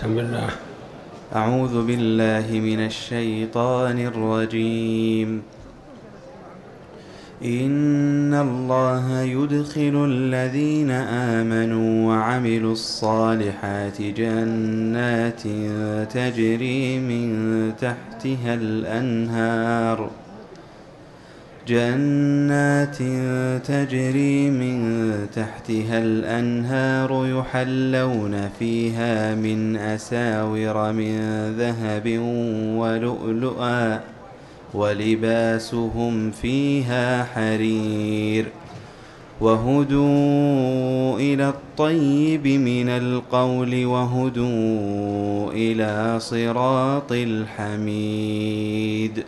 بسم الله. أعوذ بالله من الشيطان الرجيم. إن الله يدخل الذين آمنوا وعملوا الصالحات جنات تجري من تحتها الأنهار يحلون فيها من أساور من ذهب ولؤلؤا ولباسهم فيها حرير وهدوا إلى الطيب من القول وهدوا إلى صراط الحميد.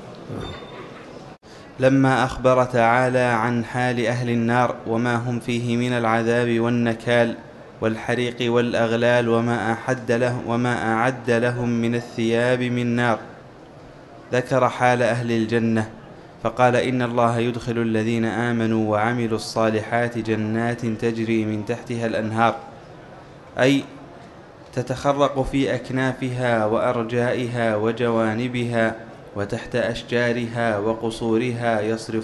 لما أخبر تعالى عن حال أهل النار وما هم فيه من العذاب والنكال والحريق والأغلال وما أعد لهم من الثياب من نار، ذكر حال أهل الجنة فقال: إن الله يدخل الذين آمنوا وعملوا الصالحات جنات تجري من تحتها الأنهار، أي تتخرق في أكنافها وأرجائها وجوانبها وتحت أشجارها وقصورها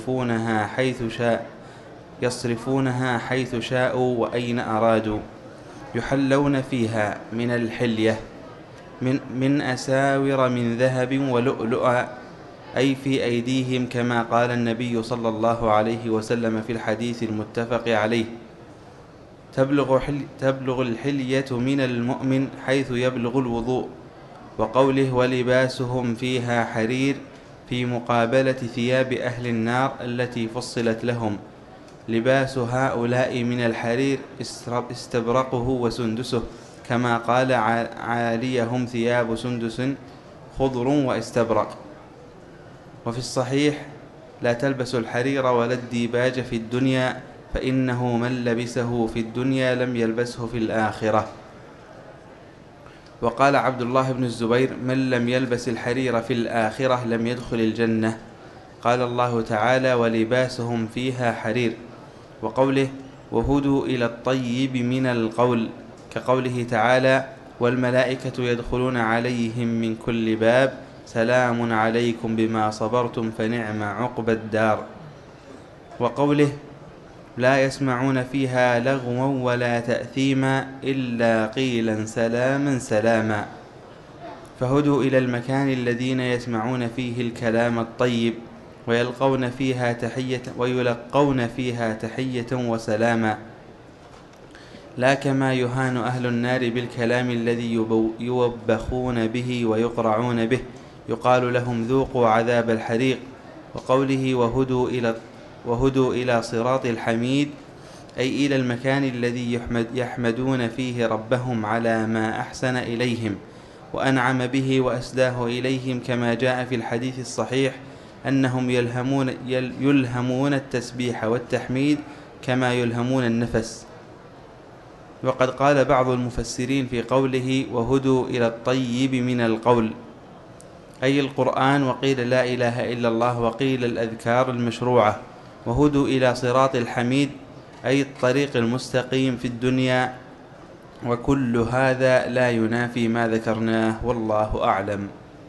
يصرفونها حيث شاءوا وأين أرادوا، يحلون فيها من الحلية من أساور من ذهب ولؤلؤا، أي في أيديهم، كما قال النبي صلى الله عليه وسلم في الحديث المتفق عليه: تبلغ الحلية من المؤمن حيث يبلغ الوضوء. وقوله: ولباسهم فيها حرير، في مقابلة ثياب أهل النار التي فصلت لهم. لباس هؤلاء من الحرير استبرقه وسندسه، كما قال: عاليهم ثياب سندس خضر واستبرق. وفي الصحيح: لا تلبسوا الحرير ولا الديباج في الدنيا، فإنه من لبسه في الدنيا لم يلبسه في الآخرة. وقال عبد الله بن الزبير: من لم يلبس الحرير في الآخرة لم يدخل الجنة. قال الله تعالى: ولباسهم فيها حرير. وقوله: وهدوا إلى الطيب من القول، كقوله تعالى: والملائكة يدخلون عليهم من كل باب سلام عليكم بما صبرتم فنعم عقبى الدار. وقوله: لا يسمعون فيها لغوا ولا تأثيما إلا قيلا سلاما سلاما. فهدوا إلى المكان الذين يسمعون فيه الكلام الطيب ويلقون فيها تحية وسلاما، لا كما يهان أهل النار بالكلام الذي يوبخون به ويقرعون به، يقال لهم: ذوقوا عذاب الحريق. وقوله: وهدوا إلى صراط الحميد، أي إلى المكان الذي يحمدون فيه ربهم على ما أحسن إليهم وأنعم به وأسداه إليهم، كما جاء في الحديث الصحيح أنهم يلهمون التسبيح والتحميد كما يلهمون النفس. وقد قال بعض المفسرين في قوله: وهدوا إلى الطيب من القول، أي القرآن، وقيل لا إله إلا الله، وقيل الأذكار المشروعة. وهدوا إلى صراط الحميد، أي الطريق المستقيم في الدنيا. وكل هذا لا ينافي ما ذكرناه، والله أعلم.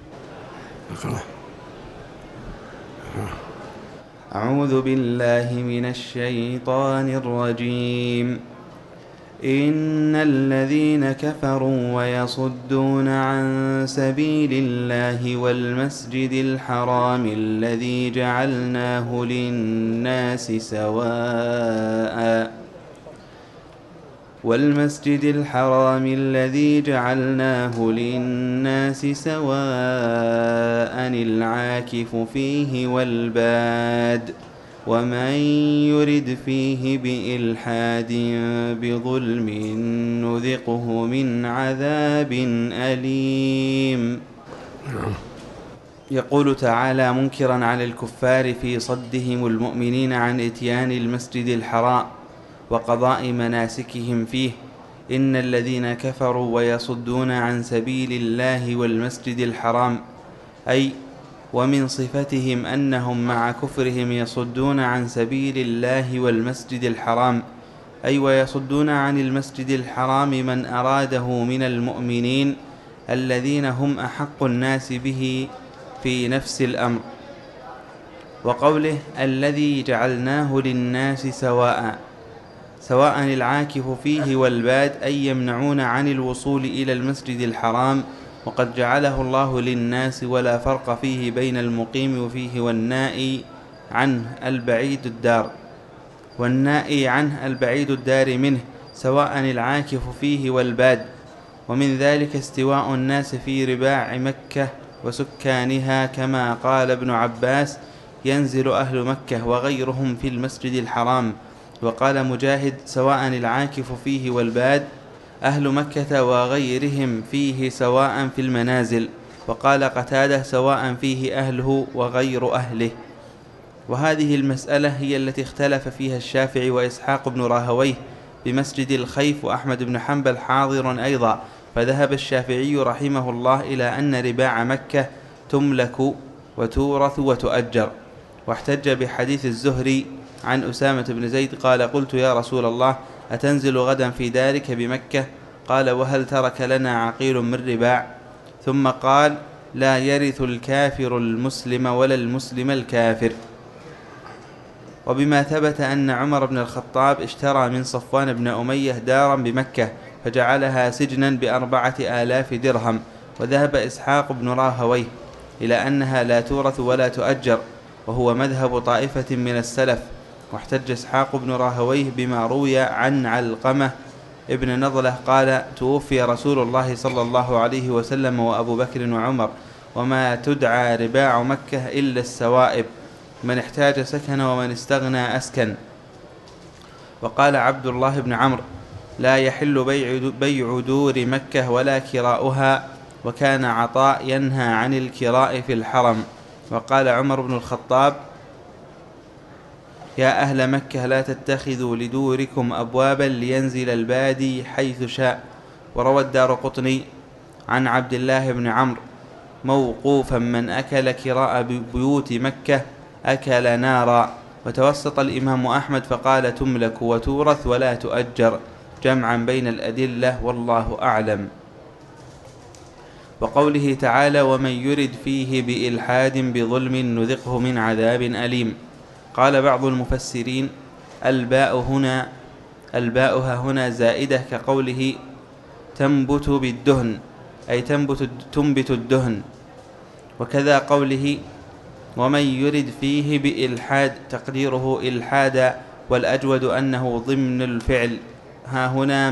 أعوذ بالله من الشيطان الرجيم. إن الذين كفروا ويصدون عن سبيل الله والمسجد الحرام الذي جعلناه للناس سواء العاكف فيه والباد، ومن يرد فيه بإلحاد بظلم نذقه من عذاب أليم. يقول تعالى منكرا على الكفار في صدهم المؤمنين عن إتيان المسجد الحرام وقضاء مناسكهم فيه: إن الذين كفروا ويصدون عن سبيل الله والمسجد الحرام، أي ومن صفتهم أنهم مع كفرهم يصدون عن سبيل الله والمسجد الحرام، أي ويصدون عن المسجد الحرام من أراده من المؤمنين الذين هم أحق الناس به في نفس الأمر. وقوله الذي جعلناه للناس سواء العاكف فيه والباد، أي يمنعون عن الوصول إلى المسجد الحرام، وقد جعله الله للناس ولا فرق فيه بين المقيم فيه والنائي عنه البعيد الدار منه، سواء العاكف فيه والباد. ومن ذلك استواء الناس في رباع مكة وسكانها، كما قال ابن عباس ينزل أهل مكة وغيرهم في المسجد الحرام. وقال مجاهد سواء العاكف فيه والباد، أهل مكة وغيرهم فيه سواء في المنازل. وقال قتادة سواء فيه أهله وغير أهله. وهذه المسألة هي التي اختلف فيها الشافعي وإسحاق بن راهويه بمسجد الخيف، وأحمد بن حنبل حاضر أيضا، فذهب الشافعي رحمه الله إلى أن رباع مكة تملك وتورث وتؤجر، واحتج بحديث الزهري عن أسامة بن زيد قال قلت يا رسول الله أتنزل غدا في دارك بمكة؟ قال وهل ترك لنا عقيل من رباع؟ ثم قال لا يرث الكافر المسلم ولا المسلم الكافر. وبما ثبت أن عمر بن الخطاب اشترى من صفوان بن أمية دارا بمكة فجعلها سجنا ب4,000 درهم. وذهب إسحاق بن راهويه إلى أنها لا تورث ولا تؤجر، وهو مذهب طائفة من السلف. واحتج إسحاق بن راهويه بما روي عن علقمة ابن نضلة قال توفي رسول الله صلى الله عليه وسلم وأبو بكر وعمر، وما تدعى رباع مكة إلا السوائب، من احتاج سكن ومن استغنى أسكن. وقال عبد الله بن عمرو لا يحل بيع دور مكة ولا كراؤها، وكان عطاء ينهى عن الكراء في الحرم. وقال عمر بن الخطاب يا أهل مكة لا تتخذوا لدوركم أبوابا لينزل البادي حيث شاء. وروى الدارقطني عن عبد الله بن عمرو موقوفا من أكل كراء بيوت مكة أكل نارا. وتوسط الإمام أحمد فقال تملك وتورث ولا تؤجر، جمعا بين الأدلة والله أعلم. وقوله تعالى ومن يرد فيه بإلحاد بظلم نذقه من عذاب أليم. قال بعض المفسرين الباء هنا زائدة كقوله تنبت بالدهن، أي تنبت الدهن. وكذا قوله ومن يرد فيه بإلحاد تقديره إلحادا، والأجود أنه ضمن الفعل، ها هنا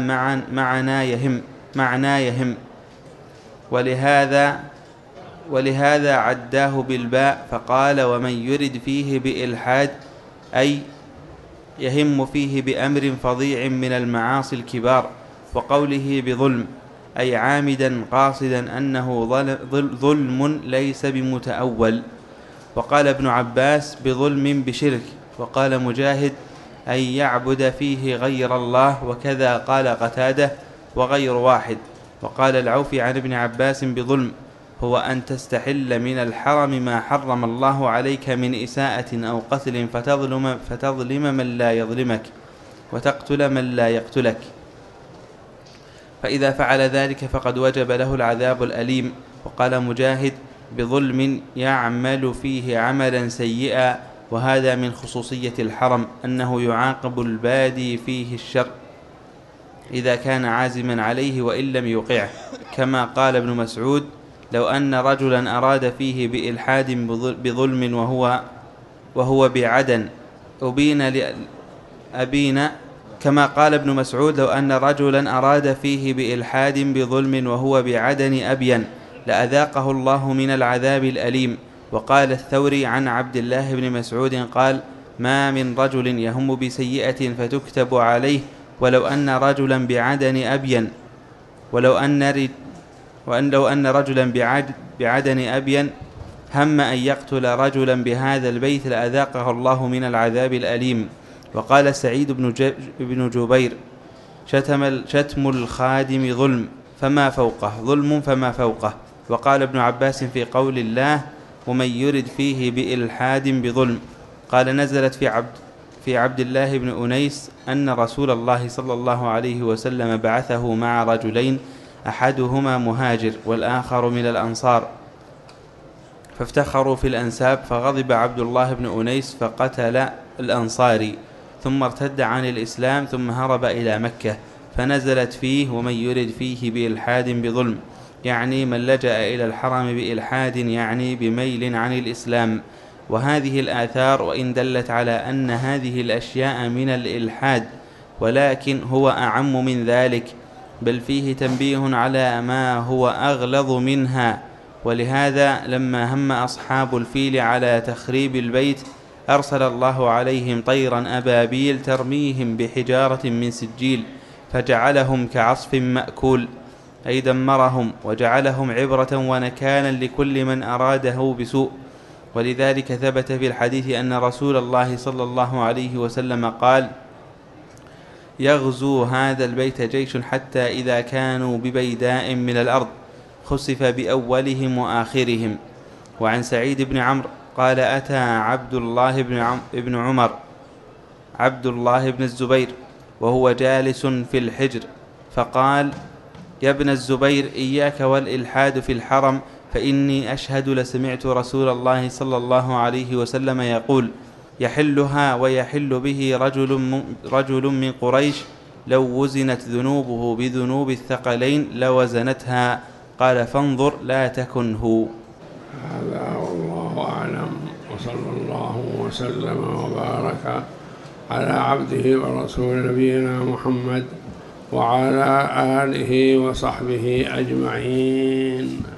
معنى يهم، ولهذا عداه بالباء فقال ومن يرد فيه بإلحاد، أي يهم فيه بأمر فظيع من المعاصي الكبار. وقوله بظلم أي عامدا قاصدا أنه ظلم ليس بمتأول. وقال ابن عباس بظلم بشرك. وقال مجاهد أن يعبد فيه غير الله، وكذا قال قتادة وغير واحد. وقال العوفي عن ابن عباس بظلم هو أن تستحل من الحرم ما حرم الله عليك من إساءة أو قتل فتظلم من لا يظلمك وتقتل من لا يقتلك، فإذا فعل ذلك فقد وجب له العذاب الأليم. وقال مجاهد بظلم يعمل فيه عملا سيئا، وهذا من خصوصية الحرم أنه يعاقب البادي فيه الشر إذا كان عازما عليه وإن لم يوقعه، كما قال ابن مسعود لو أن رجلا أراد فيه بإلحاد بظلم وهو بعدن أبين كما قال ابن مسعود لو أن رجلا أراد فيه بإلحاد بظلم وهو بعدن أبين لأذاقه الله من العذاب الأليم. وقال الثوري عن عبد الله بن مسعود قال ما من رجل يهم بسيئة فتكتب عليه ولو أن رجلا بعدن أبين لو أن رجلا بعدن أبين هم أن يقتل رجلا بهذا البيت لأذاقه الله من العذاب الأليم. وقال سعيد بن جبير شتم الخادم ظلم فما فوقه. وقال ابن عباس في قول الله ومن يرد فيه بإلحاد بظلم قال نزلت في عبد الله بن أنيس أن رسول الله صلى الله عليه وسلم بعثه مع رجلين، أحدهما مهاجر والآخر من الأنصار، فافتخروا في الأنساب، فغضب عبد الله بن أنيس فقتل الأنصاري، ثم ارتد عن الإسلام، ثم هرب إلى مكة، فنزلت فيه: ومن يرد فيه بإلحاد بظلم، يعني من لجأ إلى الحرم بإلحاد، يعني بميل عن الإسلام. وهذه الآثار وإن دلت على أن هذه الأشياء من الإلحاد، ولكن هو أعم من ذلك، بل فيه تنبيه على ما هو أغلظ منها. ولهذا لما هم أصحاب الفيل على تخريب البيت أرسل الله عليهم طيرا أبابيل ترميهم بحجارة من سجيل فجعلهم كعصف مأكول، أي دمرهم، وجعلهم عبرة ونكالا لكل من أراده بسوء. ولذلك ثبت في الحديث أن رسول الله صلى الله عليه وسلم قال: يغزو هذا البيت جيش حتى إذا كانوا ببيداء من الأرض خسف بأولهم وآخرهم. وعن سعيد بن عمرو قال: أتى عبد الله بن الزبير وهو جالس في الحجر، فقال: يا ابن الزبير، إياك والإلحاد في الحرم، فإني أشهد لسمعت رسول الله صلى الله عليه وسلم يقول: يحلها ويحل به رجل من قريش، لو وزنت ذنوبه بذنوب الثقلين لوزنتها. قال: فانظر لا تكن هو. هذا والله أعلم، وصلى الله وسلم وبارك على عبده ورسول نبينا محمد وعلى آله وصحبه أجمعين.